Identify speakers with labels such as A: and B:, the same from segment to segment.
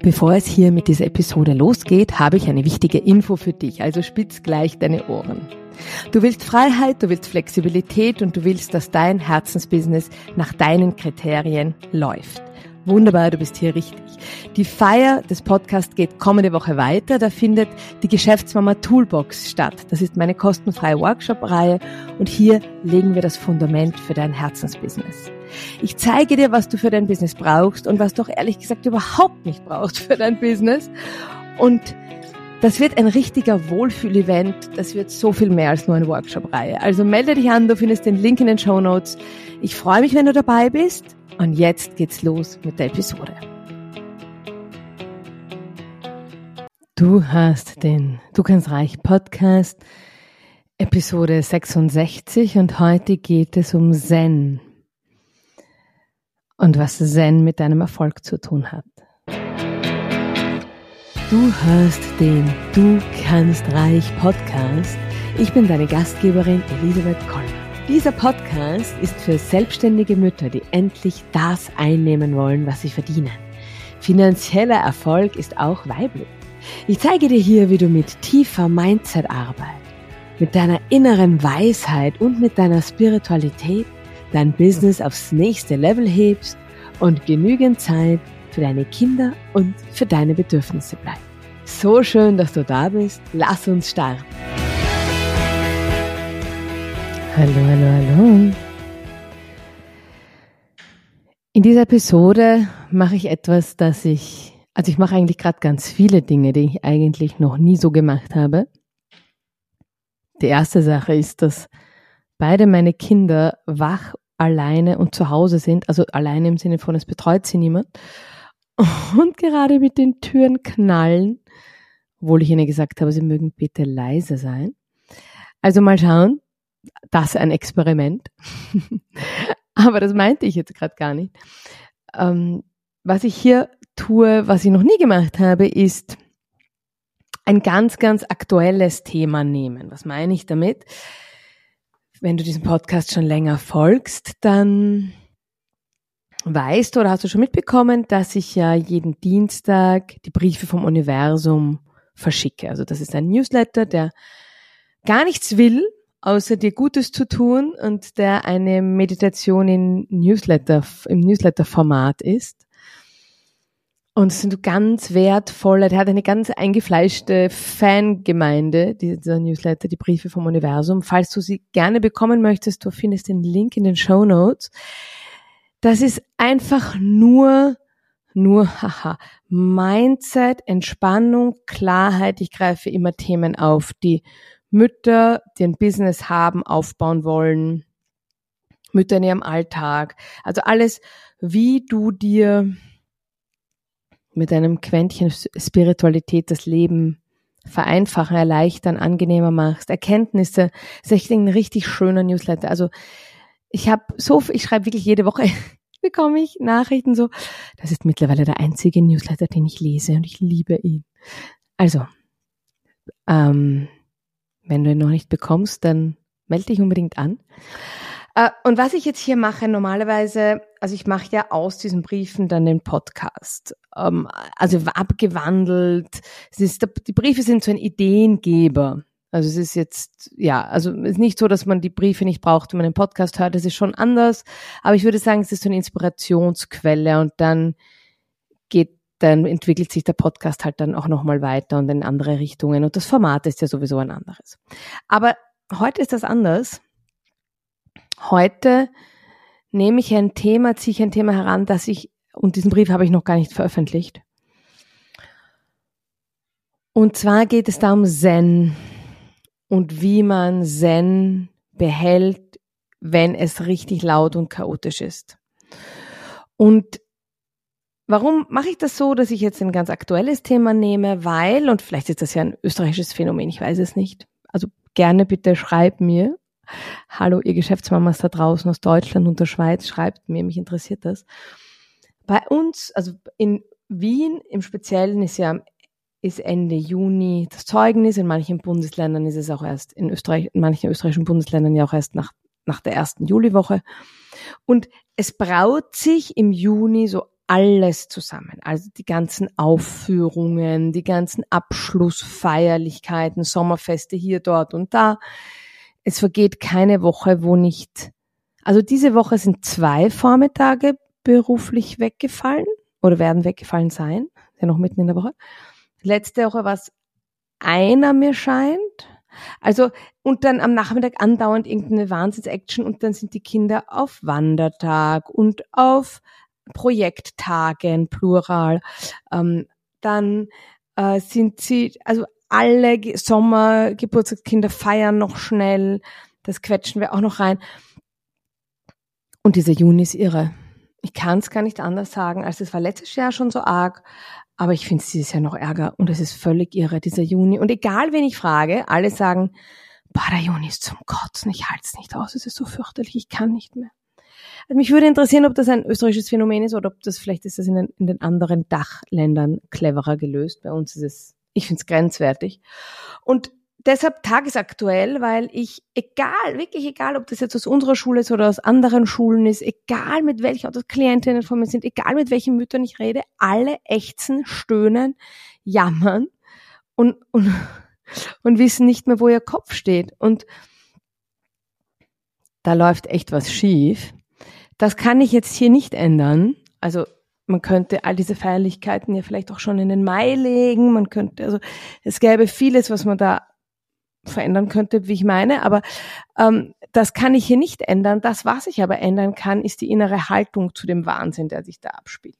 A: Bevor es hier mit dieser Episode losgeht, habe ich eine wichtige Info für dich, also spitz gleich deine Ohren. Du willst Freiheit, du willst Flexibilität und du willst, dass dein Herzensbusiness nach deinen Kriterien läuft. Wunderbar, du bist hier richtig. Die Feier des Podcasts geht kommende Woche weiter. Da findet die Geschäftsmama Toolbox statt. Das ist meine kostenfreie Workshop-Reihe und hier legen wir das Fundament für dein Herzensbusiness. Ich zeige dir, was du für dein Business brauchst und was du auch ehrlich gesagt überhaupt nicht brauchst für dein Business. Und das wird ein richtiger Wohlfühl-Event. Das wird so viel mehr als nur eine Workshop-Reihe. Also melde dich an, du findest den Link in den Shownotes. Ich freue mich, wenn du dabei bist. Und jetzt geht's los mit der Episode. Du hast den Du kannst reich Podcast, Episode 66 und heute geht es um Zen und was Zen mit deinem Erfolg zu tun hat. Du hörst den Du kannst reich Podcast. Ich bin deine Gastgeberin Elisabeth Kollner. Dieser Podcast ist für selbstständige Mütter, die endlich das einnehmen wollen, was sie verdienen. Finanzieller Erfolg ist auch weiblich. Ich zeige dir hier, wie du mit tiefer Mindset-Arbeit, mit deiner inneren Weisheit und mit deiner Spiritualität dein Business aufs nächste Level hebst und genügend Zeit für deine Kinder und für deine Bedürfnisse bleibt. So schön, dass du da bist. Lass uns starten. Hallo. In dieser Episode mache ich etwas, ich mache eigentlich gerade ganz viele Dinge, die ich eigentlich noch nie so gemacht habe. Die erste Sache ist, dass beide meine Kinder wach, alleine und zu Hause sind, also alleine im Sinne von, es betreut sie niemand und gerade mit den Türen knallen, obwohl ich ihnen gesagt habe, sie mögen bitte leise sein. Also mal schauen. Das ist ein Experiment. Aber das meinte ich jetzt gerade gar nicht. Was ich hier tue, was ich noch nie gemacht habe, ist ein ganz, ganz aktuelles Thema nehmen. Was meine ich damit? Wenn du diesem Podcast schon länger folgst, dann weißt du oder hast du schon mitbekommen, dass ich ja jeden Dienstag die Briefe vom Universum verschicke. Also das ist ein Newsletter, der gar nichts will, außer dir Gutes zu tun und der eine Meditation im Newsletter-Format ist. Und es sind ganz wertvolle, der hat eine ganz eingefleischte Fangemeinde, dieser Newsletter, die Briefe vom Universum. Falls du sie gerne bekommen möchtest, du findest den Link in den Shownotes. Das ist einfach nur Mindset, Entspannung, Klarheit. Ich greife immer Themen auf, die Mütter, die ein Business haben, aufbauen wollen, Mütter in ihrem Alltag. Also alles, wie du dir mit einem Quäntchen Spiritualität das Leben vereinfachen, erleichtern, angenehmer machst. Erkenntnisse, das ist echt ein richtig schöner Newsletter. Also ich schreibe wirklich jede Woche, bekomme ich Nachrichten so. Das ist mittlerweile der einzige Newsletter, den ich lese und ich liebe ihn. Also, wenn du ihn noch nicht bekommst, dann melde dich unbedingt an. Und was ich jetzt hier mache, normalerweise, also ich mache ja aus diesen Briefen dann den Podcast. Also abgewandelt. Die Briefe sind so ein Ideengeber. Also es ist jetzt, also es ist nicht so, dass man die Briefe nicht braucht, wenn man den Podcast hört. Das ist schon anders. Aber ich würde sagen, es ist so eine Inspirationsquelle und dann entwickelt sich der Podcast halt dann auch nochmal weiter und in andere Richtungen. Und das Format ist ja sowieso ein anderes. Aber heute ist das anders. Heute ziehe ich ein Thema heran, und diesen Brief habe ich noch gar nicht veröffentlicht. Und zwar geht es da um Zen und wie man Zen behält, wenn es richtig laut und chaotisch ist. Und warum mache ich das so, dass ich jetzt ein ganz aktuelles Thema nehme? Weil, und vielleicht ist das ja ein österreichisches Phänomen, ich weiß es nicht. Also gerne bitte schreib mir. Hallo, ihr Geschäftsmamas da draußen aus Deutschland und der Schweiz, schreibt mir, mich interessiert das. Bei uns, also in Wien im Speziellen ist Ende Juni das Zeugnis, in manchen Bundesländern ist es auch erst, in manchen österreichischen Bundesländern ja auch erst nach der ersten Juliwoche. Und es braut sich im Juni so alles zusammen. Also die ganzen Aufführungen, die ganzen Abschlussfeierlichkeiten, Sommerfeste hier, dort und da. Es vergeht keine Woche, wo nicht, also diese Woche sind 2 Vormittage beruflich weggefallen oder werden weggefallen sein. Ist ja noch mitten in der Woche. Letzte Woche war es einer, mir scheint. Also, und dann am Nachmittag andauernd irgendeine Wahnsinns-Action und dann sind die Kinder auf Wandertag und auf Projekttagen, Plural. Dann sind sie, also alle Sommergeburtstagskinder feiern noch schnell. Das quetschen wir auch noch rein. Und dieser Juni ist irre. Ich kann es gar nicht anders sagen, als es war letztes Jahr schon so arg. Aber ich finde es dieses Jahr noch ärger und es ist völlig irre, dieser Juni. Und egal, wen ich frage, alle sagen, boah, der Juni ist zum Kotzen, ich halte es nicht aus, es ist so fürchterlich, ich kann nicht mehr. Also mich würde interessieren, ob das ein österreichisches Phänomen ist oder ob das vielleicht ist das in den anderen Dachländern cleverer gelöst. Bei uns ist es, ich finde es grenzwertig. Und deshalb tagesaktuell, weil ich, wirklich egal, ob das jetzt aus unserer Schule ist oder aus anderen Schulen ist, egal mit welchen Klientinnen von mir sind, egal mit welchen Müttern ich rede, alle ächzen, stöhnen, jammern und wissen nicht mehr, wo ihr Kopf steht. Und da läuft echt was schief. Das kann ich jetzt hier nicht ändern. Also man könnte all diese Feierlichkeiten ja vielleicht auch schon in den Mai legen. Man könnte, also es gäbe vieles, was man da verändern könnte, wie ich meine, aber das kann ich hier nicht ändern. Das, was ich aber ändern kann, ist die innere Haltung zu dem Wahnsinn, der sich da abspielt.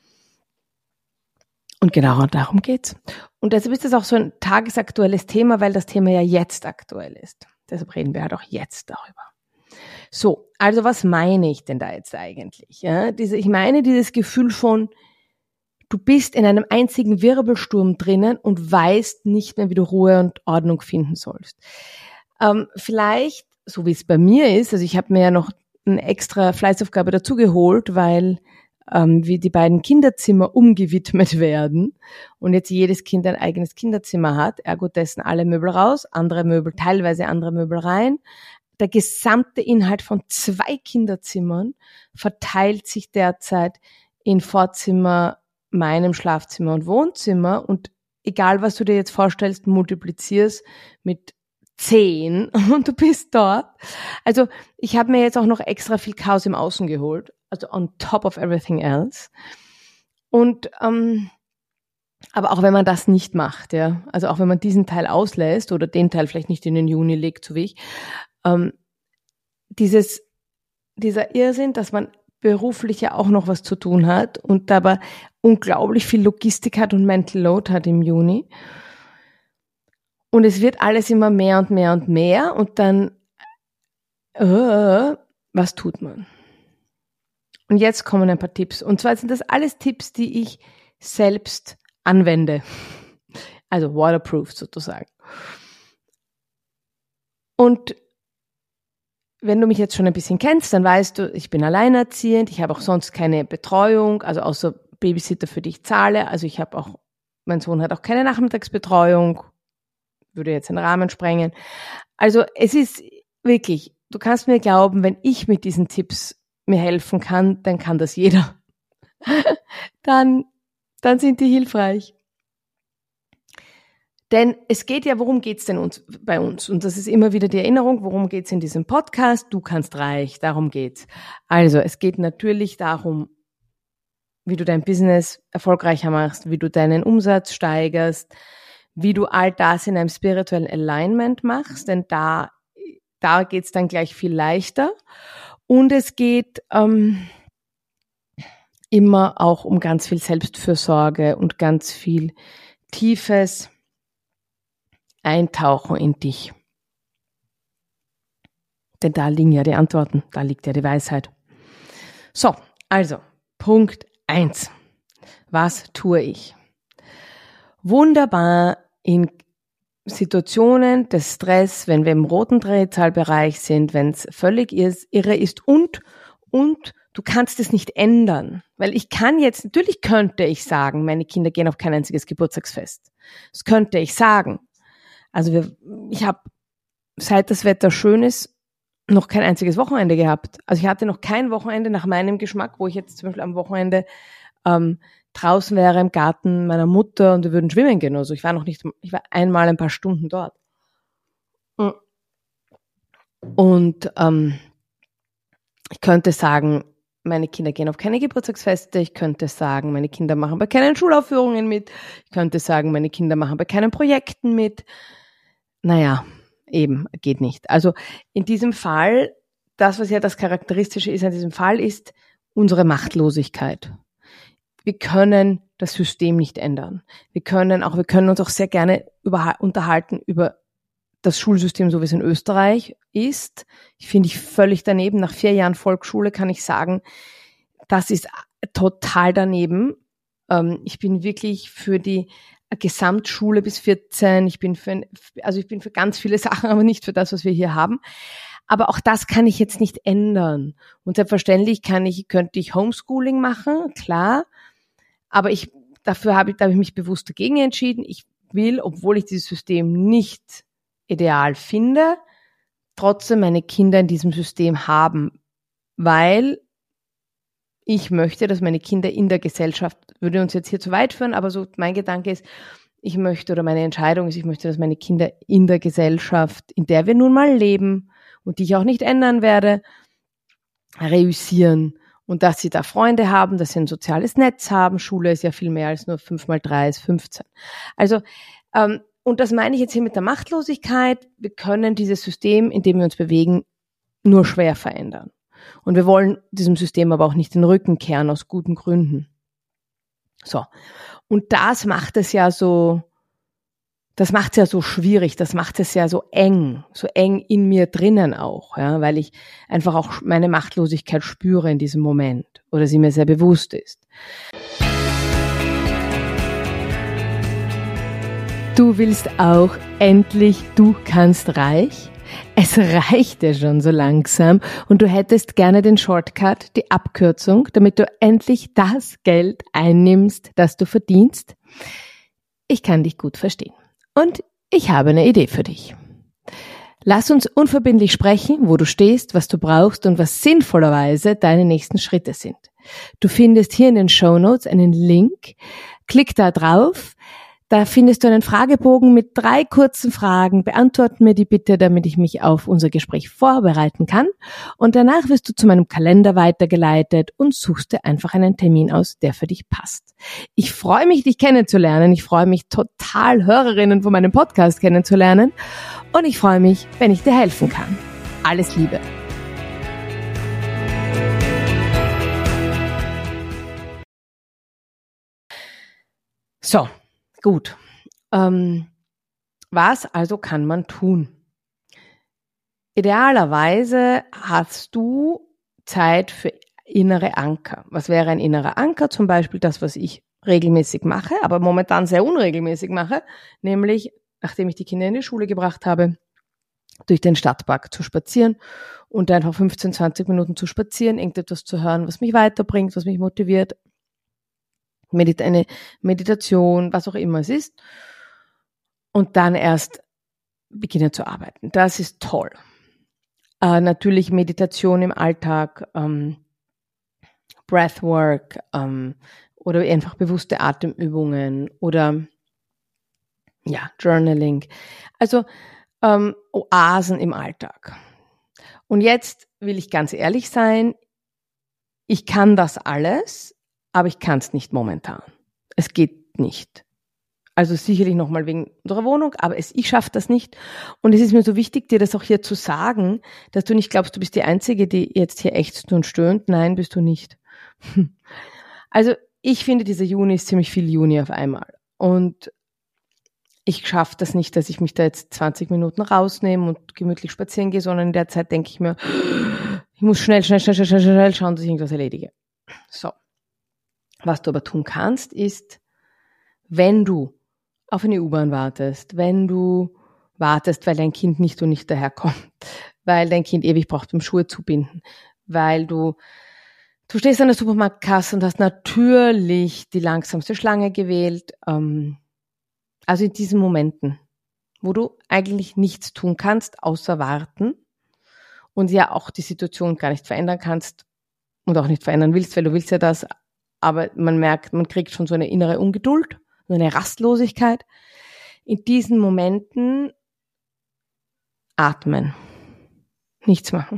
A: Und genau darum geht's. Und deshalb ist das auch so ein tagesaktuelles Thema, weil das Thema ja jetzt aktuell ist. Deshalb reden wir halt auch jetzt darüber. So, also was meine ich denn da jetzt eigentlich? Ja, ich meine dieses Gefühl von, du bist in einem einzigen Wirbelsturm drinnen und weißt nicht mehr, wie du Ruhe und Ordnung finden sollst. Vielleicht, so wie es bei mir ist, also ich habe mir ja noch eine extra Fleißaufgabe dazu geholt, weil wie die beiden Kinderzimmer umgewidmet werden und jetzt jedes Kind ein eigenes Kinderzimmer hat, ergo dessen alle Möbel raus, teilweise andere Möbel rein. Der gesamte Inhalt von 2 Kinderzimmern verteilt sich derzeit in Vorzimmer, meinem Schlafzimmer und Wohnzimmer und egal, was du dir jetzt vorstellst, multiplizierst mit 10 und du bist dort. Also ich habe mir jetzt auch noch extra viel Chaos im Außen geholt, also on top of everything else. Und aber auch wenn man das nicht macht, ja, also auch wenn man diesen Teil auslässt oder den Teil vielleicht nicht in den Juni legt, so wie ich, dieser Irrsinn, dass man beruflich ja auch noch was zu tun hat und dabei unglaublich viel Logistik hat und Mental Load hat im Juni. Und es wird alles immer mehr und mehr und mehr und dann, was tut man? Und jetzt kommen ein paar Tipps. Und zwar sind das alles Tipps, die ich selbst anwende. Also waterproof sozusagen. Und wenn du mich jetzt schon ein bisschen kennst, dann weißt du, ich bin alleinerziehend, ich habe auch sonst keine Betreuung, also außer Babysitter, für die ich zahle. Also mein Sohn hat auch keine Nachmittagsbetreuung, würde jetzt den Rahmen sprengen. Also es ist wirklich, du kannst mir glauben, wenn ich mit diesen Tipps mir helfen kann, dann kann das jeder. Dann sind die hilfreich. Denn es geht ja, worum geht's denn bei uns? Und das ist immer wieder die Erinnerung, worum geht's in diesem Podcast? Du kannst reich, darum geht's. Also es geht natürlich darum, wie du dein Business erfolgreicher machst, wie du deinen Umsatz steigerst, wie du all das in einem spirituellen Alignment machst, denn da geht's dann gleich viel leichter. Und es geht immer auch um ganz viel Selbstfürsorge und ganz viel tiefes Eintauchen in dich. Denn da liegen ja die Antworten, da liegt ja die Weisheit. So, also, Punkt 1. Was tue ich? Wunderbar in Situationen des Stress, wenn wir im roten Drehzahlbereich sind, wenn es völlig irre ist und du kannst es nicht ändern. Weil natürlich könnte ich sagen, meine Kinder gehen auf kein einziges Geburtstagsfest. Das könnte ich sagen. Also ich habe, seit das Wetter schön ist, noch kein einziges Wochenende gehabt. Also ich hatte noch kein Wochenende nach meinem Geschmack, wo ich jetzt zum Beispiel am Wochenende draußen wäre im Garten meiner Mutter und wir würden schwimmen gehen. Also ich war einmal ein paar Stunden dort. Und ich könnte sagen, meine Kinder gehen auf keine Geburtstagsfeste. Ich könnte sagen, meine Kinder machen bei keinen Schulaufführungen mit. Ich könnte sagen, meine Kinder machen bei keinen Projekten mit. Naja, eben, geht nicht. Also in diesem Fall, das, was ja das Charakteristische ist an diesem Fall, ist unsere Machtlosigkeit. Wir können das System nicht ändern. Wir können uns auch sehr gerne unterhalten über das Schulsystem, so wie es in Österreich ist. Ich finde ich völlig daneben. Nach 4 Jahren Volksschule kann ich sagen, das ist total daneben. Ich bin wirklich für die Gesamtschule bis 14. Ich bin für ganz viele Sachen, aber nicht für das, was wir hier haben. Aber auch das kann ich jetzt nicht ändern. Und selbstverständlich könnte ich Homeschooling machen, klar. Aber dafür habe ich mich bewusst dagegen entschieden. Ich will, obwohl ich dieses System nicht ideal finde, trotzdem meine Kinder in diesem System haben, weil ich möchte, dass meine Kinder in der Gesellschaft, würde uns jetzt hier zu weit führen, aber so mein Gedanke ist, meine Entscheidung ist, ich möchte, dass meine Kinder in der Gesellschaft, in der wir nun mal leben und die ich auch nicht ändern werde, reüssieren und dass sie da Freunde haben, dass sie ein soziales Netz haben. Schule ist ja viel mehr als nur 5 mal 3 ist 15. Also, und das meine ich jetzt hier mit der Machtlosigkeit. Wir können dieses System, in dem wir uns bewegen, nur schwer verändern. Und wir wollen diesem System aber auch nicht den Rücken kehren, aus guten Gründen. So. Und das macht es ja so schwierig, das macht es ja so eng in mir drinnen auch, ja, weil ich einfach auch meine Machtlosigkeit spüre in diesem Moment oder sie mir sehr bewusst ist. Du willst auch endlich, du kannst reich? Es reicht dir schon so langsam und du hättest gerne den Shortcut, die Abkürzung, damit du endlich das Geld einnimmst, das du verdienst? Ich kann dich gut verstehen. Und ich habe eine Idee für dich. Lass uns unverbindlich sprechen, wo du stehst, was du brauchst und was sinnvollerweise deine nächsten Schritte sind. Du findest hier in den Shownotes einen Link. Klick da drauf. Da findest du einen Fragebogen mit 3 kurzen Fragen. Beantworte mir die bitte, damit ich mich auf unser Gespräch vorbereiten kann. Und danach wirst du zu meinem Kalender weitergeleitet und suchst dir einfach einen Termin aus, der für dich passt. Ich freue mich, dich kennenzulernen. Ich freue mich total, Hörerinnen von meinem Podcast kennenzulernen. Und ich freue mich, wenn ich dir helfen kann. Alles Liebe. So. Gut. Was also kann man tun? Idealerweise hast du Zeit für innere Anker. Was wäre ein innerer Anker? Zum Beispiel das, was ich regelmäßig mache, aber momentan sehr unregelmäßig mache, nämlich, nachdem ich die Kinder in die Schule gebracht habe, durch den Stadtpark zu spazieren und einfach 15, 20 Minuten zu spazieren, irgendetwas zu hören, was mich weiterbringt, was mich motiviert, eine Meditation, was auch immer es ist. Und dann erst beginnen zu arbeiten. Das ist toll. Natürlich Meditation im Alltag, Breathwork oder einfach bewusste Atemübungen oder Journaling. Also Oasen im Alltag. Und jetzt will ich ganz ehrlich sein, ich kann das alles, aber ich kann es nicht momentan. Es geht nicht. Also sicherlich nochmal wegen unserer Wohnung, aber ich schaffe das nicht. Und es ist mir so wichtig, dir das auch hier zu sagen, dass du nicht glaubst, du bist die Einzige, die jetzt hier ächzt und stöhnt. Nein, bist du nicht. Also ich finde, dieser Juni ist ziemlich viel Juni auf einmal. Und ich schaffe das nicht, dass ich mich da jetzt 20 Minuten rausnehme und gemütlich spazieren gehe, sondern in der Zeit denke ich mir, ich muss schnell schauen, dass ich irgendwas erledige. So. Was du aber tun kannst, ist, wenn du auf eine U-Bahn wartest, wenn du wartest, weil dein Kind nicht daherkommt, weil dein Kind ewig braucht, um Schuhe zu binden, weil du stehst an der Supermarktkasse und hast natürlich die langsamste Schlange gewählt. Also in diesen Momenten, wo du eigentlich nichts tun kannst, außer warten und ja auch die Situation gar nicht verändern kannst und auch nicht verändern willst, weil du willst ja das, aber man merkt, man kriegt schon so eine innere Ungeduld, so eine Rastlosigkeit. In diesen Momenten atmen, nichts machen.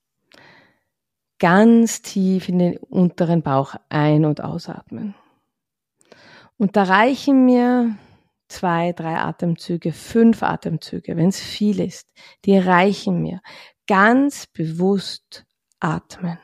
A: Ganz tief in den unteren Bauch ein- und ausatmen. Und da reichen mir 2, 3 Atemzüge, 5 Atemzüge, wenn es viel ist, die reichen mir. Ganz bewusst atmen.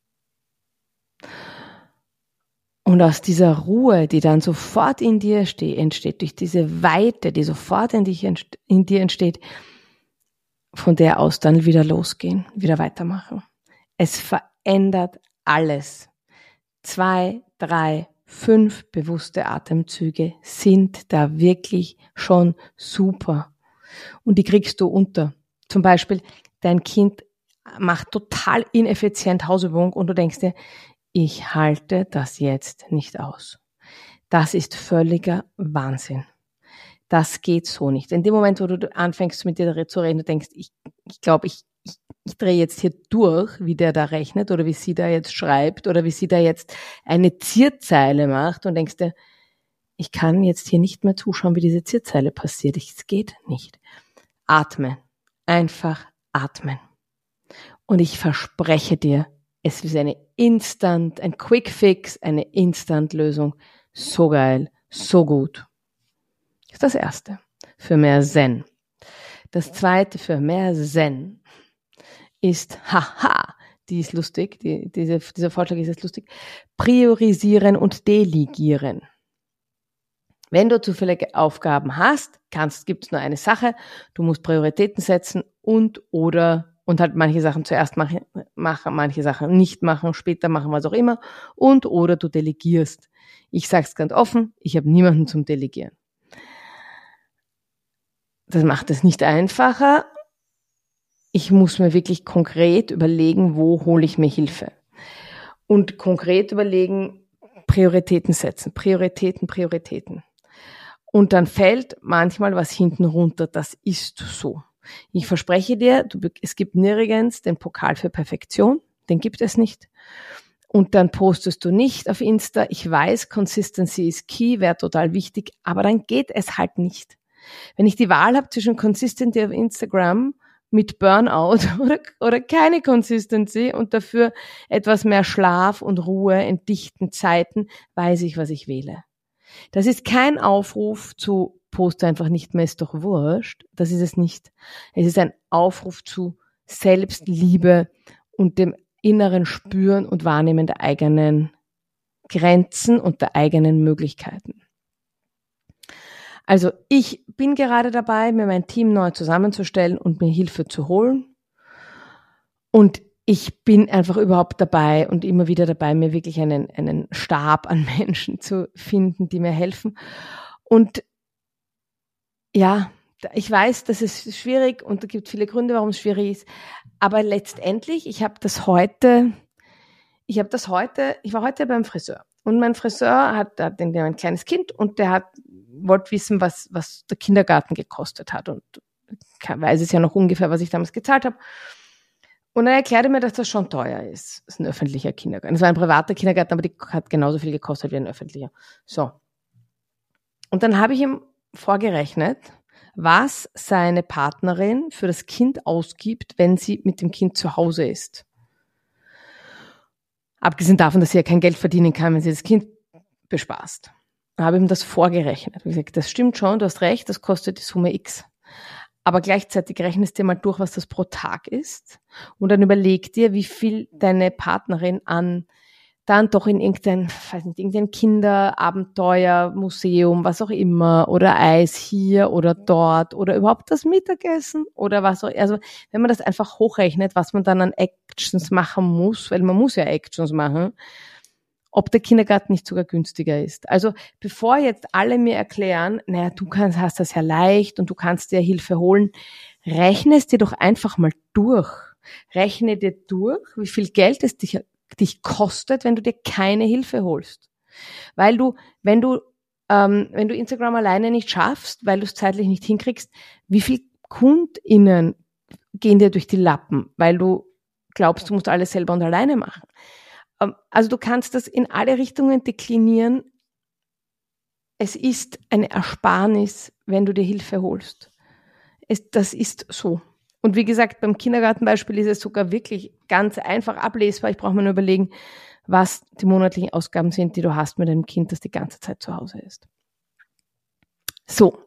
A: Und aus dieser Ruhe, die dann sofort in dir entsteht, durch diese Weite, die sofort in dir entsteht, von der aus dann wieder losgehen, wieder weitermachen. Es verändert alles. 2, 3, 5 bewusste Atemzüge sind da wirklich schon super. Und die kriegst du unter. Zum Beispiel, dein Kind macht total ineffizient Hausübung und du denkst dir, ich halte das jetzt nicht aus. Das ist völliger Wahnsinn. Das geht so nicht. In dem Moment, wo du anfängst mit dir zu reden, du denkst, ich glaube, ich drehe jetzt hier durch, wie der da rechnet oder wie sie da jetzt schreibt oder wie sie da jetzt eine Zierzeile macht und denkst dir, ich kann jetzt hier nicht mehr zuschauen, wie diese Zierzeile passiert. Es geht nicht. Atmen. Einfach atmen. Und ich verspreche dir, es ist ein Quick Fix, eine Instant-Lösung. So geil, so gut. Das ist das Erste. Für mehr Zen. Das Zweite für mehr Zen ist, die ist lustig, dieser Vorschlag ist jetzt lustig, priorisieren und delegieren. Wenn du zu viele Aufgaben hast, gibt es nur eine Sache, du musst Prioritäten setzen und halt manche Sachen zuerst machen, manche Sachen nicht machen, später machen, was auch immer, oder du delegierst. Ich sage es ganz offen, ich habe niemanden zum Delegieren. Das macht es nicht einfacher. Ich muss mir wirklich konkret überlegen, wo hole ich mir Hilfe. Und konkret überlegen, Prioritäten setzen, Prioritäten. Und dann fällt manchmal was hinten runter, das ist so. Ich verspreche dir, es gibt nirgends den Pokal für Perfektion, den gibt es nicht. Und dann postest du nicht auf Insta. Ich weiß, Consistency is key, wäre total wichtig, aber dann geht es halt nicht. Wenn ich die Wahl habe zwischen Consistency auf Instagram mit Burnout oder keine Consistency und dafür etwas mehr Schlaf und Ruhe in dichten Zeiten, weiß ich, was ich wähle. Das ist kein Aufruf zu poste einfach nicht mehr, ist doch wurscht. Das ist es nicht. Es ist ein Aufruf zu Selbstliebe und dem inneren Spüren und Wahrnehmen der eigenen Grenzen und der eigenen Möglichkeiten. Also ich bin gerade dabei, mir mein Team neu zusammenzustellen und mir Hilfe zu holen. Und ich bin einfach überhaupt dabei und immer wieder dabei, mir wirklich einen Stab an Menschen zu finden, die mir helfen. Und ja, ich weiß, das ist schwierig und da gibt viele Gründe, warum es schwierig ist. Aber letztendlich, ich war heute beim Friseur. Und mein Friseur hat ein kleines Kind und der wollte wissen, was der Kindergarten gekostet hat. Und ich weiß es ja noch ungefähr, was ich damals gezahlt habe. Und er erklärte mir, dass das schon teuer ist. Das ist ein öffentlicher Kindergarten. Es war ein privater Kindergarten, aber die hat genauso viel gekostet wie ein öffentlicher. So. Und dann habe ich ihm vorgerechnet, was seine Partnerin für das Kind ausgibt, wenn sie mit dem Kind zu Hause ist. Abgesehen davon, dass sie ja kein Geld verdienen kann, wenn sie das Kind bespaßt. Ich habe ihm das vorgerechnet. Wie gesagt, das stimmt schon, du hast recht, das kostet die Summe X. Aber gleichzeitig rechnest dir mal durch, was das pro Tag ist. Und dann überleg dir, wie viel deine Partnerin dann doch in irgendein Kinderabenteuer, Museum, was auch immer, oder Eis hier oder dort, oder überhaupt das Mittagessen, oder was auch, also, wenn man das einfach hochrechnet, was man dann an Actions machen muss, weil man muss ja Actions machen, ob der Kindergarten nicht sogar günstiger ist. Also, bevor jetzt alle mir erklären, naja, hast das ja leicht und du kannst dir Hilfe holen, rechne es dir doch einfach mal durch. Rechne dir durch, wie viel Geld es dich kostet, wenn du dir keine Hilfe holst. Weil wenn du Instagram alleine nicht schaffst, weil du es zeitlich nicht hinkriegst, wie viel KundInnen gehen dir durch die Lappen, weil du glaubst, du musst alles selber und alleine machen. Also du kannst das in alle Richtungen deklinieren. Es ist eine Ersparnis, wenn du dir Hilfe holst. Das ist so. Und wie gesagt, beim Kindergartenbeispiel ist es sogar wirklich ganz einfach ablesbar. Ich brauche mir nur überlegen, was die monatlichen Ausgaben sind, die du hast mit einem Kind, das die ganze Zeit zu Hause ist. So.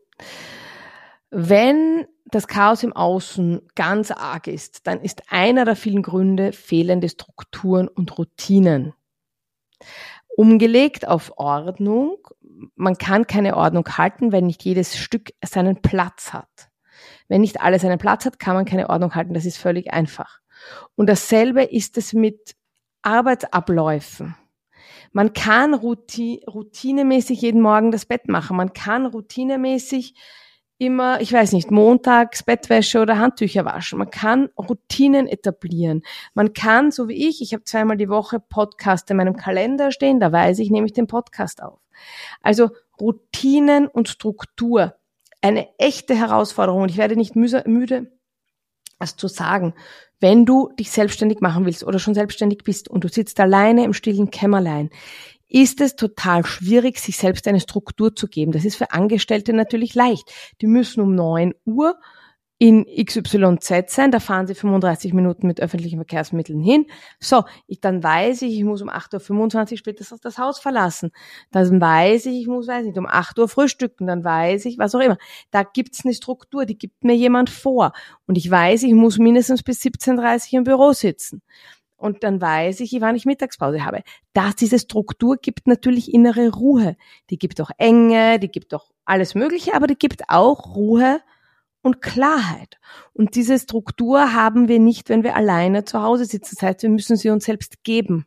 A: Wenn das Chaos im Außen ganz arg ist, dann ist einer der vielen Gründe fehlende Strukturen und Routinen. Umgelegt auf Ordnung, man kann keine Ordnung halten, wenn nicht jedes Stück seinen Platz hat. Wenn nicht alles einen Platz hat, kann man keine Ordnung halten. Das ist völlig einfach. Und dasselbe ist es mit Arbeitsabläufen. Man kann routinemäßig jeden Morgen das Bett machen. Man kann routinemäßig immer, ich weiß nicht, montags Bettwäsche oder Handtücher waschen. Man kann Routinen etablieren. Man kann, so wie ich habe 2-mal die Woche Podcast in meinem Kalender stehen, da weiß ich, nehme ich den Podcast auf. Also Routinen und Struktur. Eine echte Herausforderung, und ich werde nicht müde, das zu sagen, wenn du dich selbstständig machen willst oder schon selbstständig bist und du sitzt alleine im stillen Kämmerlein, ist es total schwierig, sich selbst eine Struktur zu geben. Das ist für Angestellte natürlich leicht. Die müssen um 9 Uhr in XYZ sein, da fahren sie 35 Minuten mit öffentlichen Verkehrsmitteln hin. So, dann weiß ich muss um 8:25 Uhr spätestens das Haus verlassen. Dann weiß ich muss, um 8 Uhr frühstücken, dann weiß ich, was auch immer. Da gibt's eine Struktur, die gibt mir jemand vor. Und ich weiß, ich muss mindestens bis 17:30 Uhr im Büro sitzen. Und dann weiß ich, wann ich Mittagspause habe. Diese Struktur gibt natürlich innere Ruhe. Die gibt auch Enge, die gibt auch alles Mögliche, aber die gibt auch Ruhe und Klarheit. Und diese Struktur haben wir nicht, wenn wir alleine zu Hause sitzen. Das heißt, wir müssen sie uns selbst geben.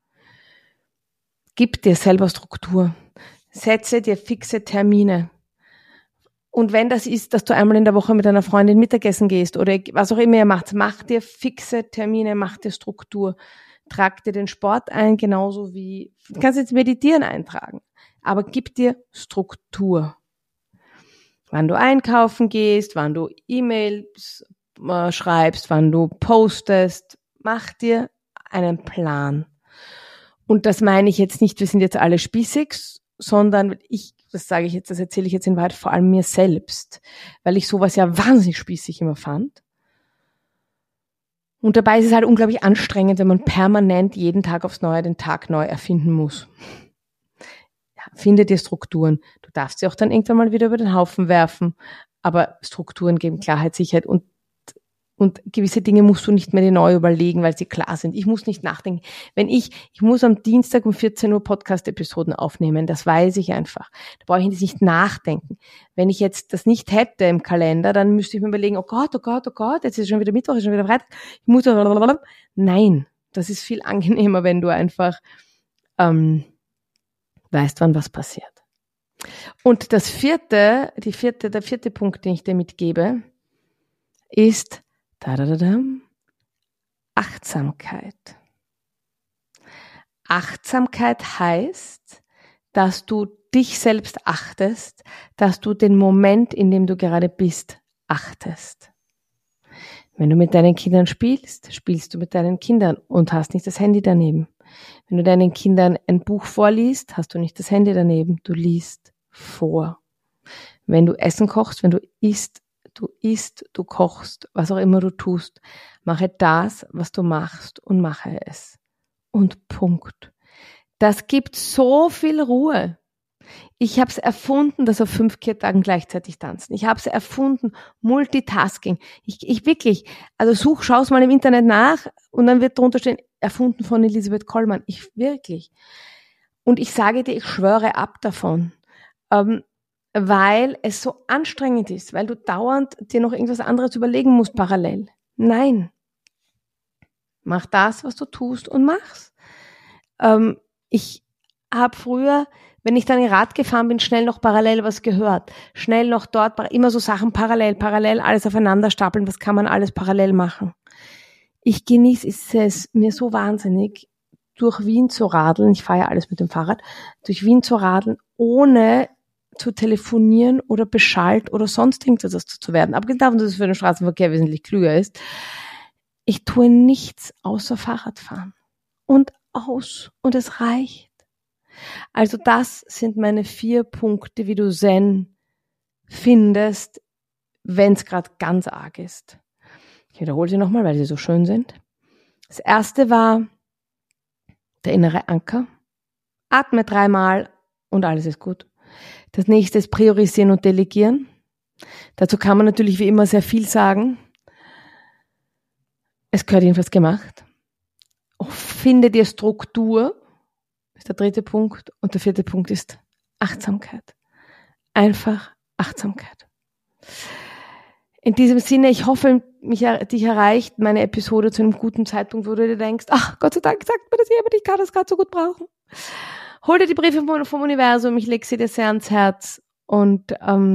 A: Gib dir selber Struktur. Setze dir fixe Termine. Und wenn das ist, dass du einmal in der Woche mit einer Freundin Mittagessen gehst oder was auch immer ihr macht, mach dir fixe Termine, mach dir Struktur. Trag dir den Sport ein, genauso wie, du kannst jetzt Meditieren eintragen, aber gib dir Struktur. Wann du einkaufen gehst, wann du E-Mails schreibst, wann du postest, mach dir einen Plan. Und das meine ich jetzt nicht, wir sind jetzt alle spießig, sondern das erzähle ich jetzt in Wahrheit vor allem mir selbst, weil ich sowas ja wahnsinnig spießig immer fand. Und dabei ist es halt unglaublich anstrengend, wenn man permanent jeden Tag aufs Neue den Tag neu erfinden muss. Ja, finde dir Strukturen. Du darfst sie auch dann irgendwann mal wieder über den Haufen werfen, aber Strukturen geben Klarheit, Sicherheit und gewisse Dinge musst du nicht mehr dir neu überlegen, weil sie klar sind. Ich muss nicht nachdenken. Ich muss am Dienstag um 14 Uhr Podcast-Episoden aufnehmen, das weiß ich einfach. Da brauche ich nicht nachdenken. Wenn ich jetzt das nicht hätte im Kalender, dann müsste ich mir überlegen, oh Gott, jetzt ist schon wieder Mittwoch, ist schon wieder Freitag. Nein, das ist viel angenehmer, wenn du einfach weißt, wann was passiert. Und der vierte Punkt, den ich dir mitgebe, ist Achtsamkeit. Achtsamkeit heißt, dass du dich selbst achtest, dass du den Moment, in dem du gerade bist, achtest. Wenn du mit deinen Kindern spielst, spielst du mit deinen Kindern und hast nicht das Handy daneben. Wenn du deinen Kindern ein Buch vorliest, hast du nicht das Handy daneben, du liest vor. Wenn du Essen kochst, wenn du isst, du kochst, was auch immer du tust, mache das, was du machst und mache es. Und Punkt. Das gibt so viel Ruhe. Ich habe es erfunden, dass auf 5 Kirtagen gleichzeitig tanzen. Ich habe es erfunden, Multitasking. Ich wirklich, also schau es mal im Internet nach und dann wird drunter stehen, erfunden von Elisabeth Kollmann. Wirklich. Und ich sage dir, ich schwöre ab davon. Weil es so anstrengend ist, weil du dauernd dir noch irgendwas anderes überlegen musst parallel. Nein. Mach das, was du tust und mach's. Ich habe früher, wenn ich dann Rad gefahren bin, schnell noch parallel was gehört. Schnell noch dort, immer so Sachen parallel, alles aufeinander stapeln, was kann man alles parallel machen. Ich genieße es mir so wahnsinnig, durch Wien zu radeln, ich fahre ja alles mit dem Fahrrad, durch Wien zu radeln, ohne zu telefonieren oder beschallt oder sonst irgendwas zu werden. Abgesehen davon, dass es für den Straßenverkehr wesentlich klüger ist. Ich tue nichts außer Fahrradfahren. Und es reicht. Also das sind meine 4 Punkte, wie du Zen findest, wenn es gerade ganz arg ist. Ich wiederhole sie nochmal, weil sie so schön sind. Das erste war der innere Anker. Atme 3-mal und alles ist gut. Das nächste ist priorisieren und delegieren. Dazu kann man natürlich wie immer sehr viel sagen. Es gehört jedenfalls gemacht. Finde dir Struktur, ist der 3. Punkt. Und der 4. Punkt ist Achtsamkeit. Einfach Achtsamkeit. In diesem Sinne, ich hoffe, dich erreicht meine Episode zu einem guten Zeitpunkt, wo du dir denkst, ach, Gott sei Dank sagt mir das jemand, ich kann das gerade so gut brauchen. Hol dir die Briefe vom Universum, ich lege sie dir sehr ans Herz und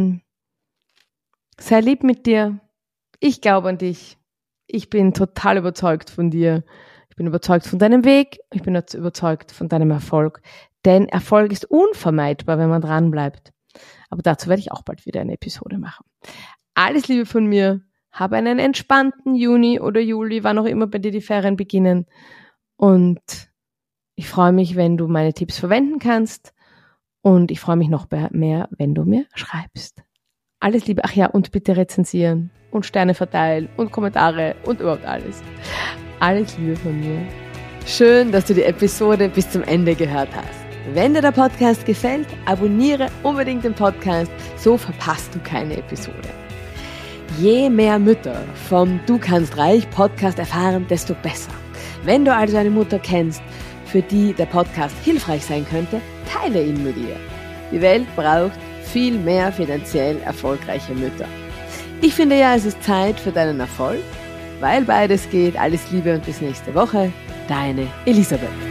A: sei lieb mit dir. Ich glaube an dich. Ich bin total überzeugt von dir. Ich bin überzeugt von deinem Weg. Ich bin überzeugt von deinem Erfolg. Denn Erfolg ist unvermeidbar, wenn man dranbleibt. Aber dazu werde ich auch bald wieder eine Episode machen. Alles Liebe von mir. Habe einen entspannten Juni oder Juli, wann auch immer bei dir die Ferien beginnen. Und ich freue mich, wenn du meine Tipps verwenden kannst. Und ich freue mich noch mehr, wenn du mir schreibst. Alles Liebe. Ach ja, und bitte rezensieren und Sterne verteilen und Kommentare und überhaupt alles. Alles Liebe von mir. Schön, dass du die Episode bis zum Ende gehört hast. Wenn dir der Podcast gefällt, abonniere unbedingt den Podcast, so verpasst du keine Episode. Je mehr Mütter vom Du kannst reich Podcast erfahren, desto besser. Wenn du also eine Mutter kennst, für die der Podcast hilfreich sein könnte, teile ihn mit ihr. Die Welt braucht viel mehr finanziell erfolgreiche Mütter. Ich finde ja, es ist Zeit für deinen Erfolg, weil beides geht. Alles Liebe und bis nächste Woche. Deine Elisabeth.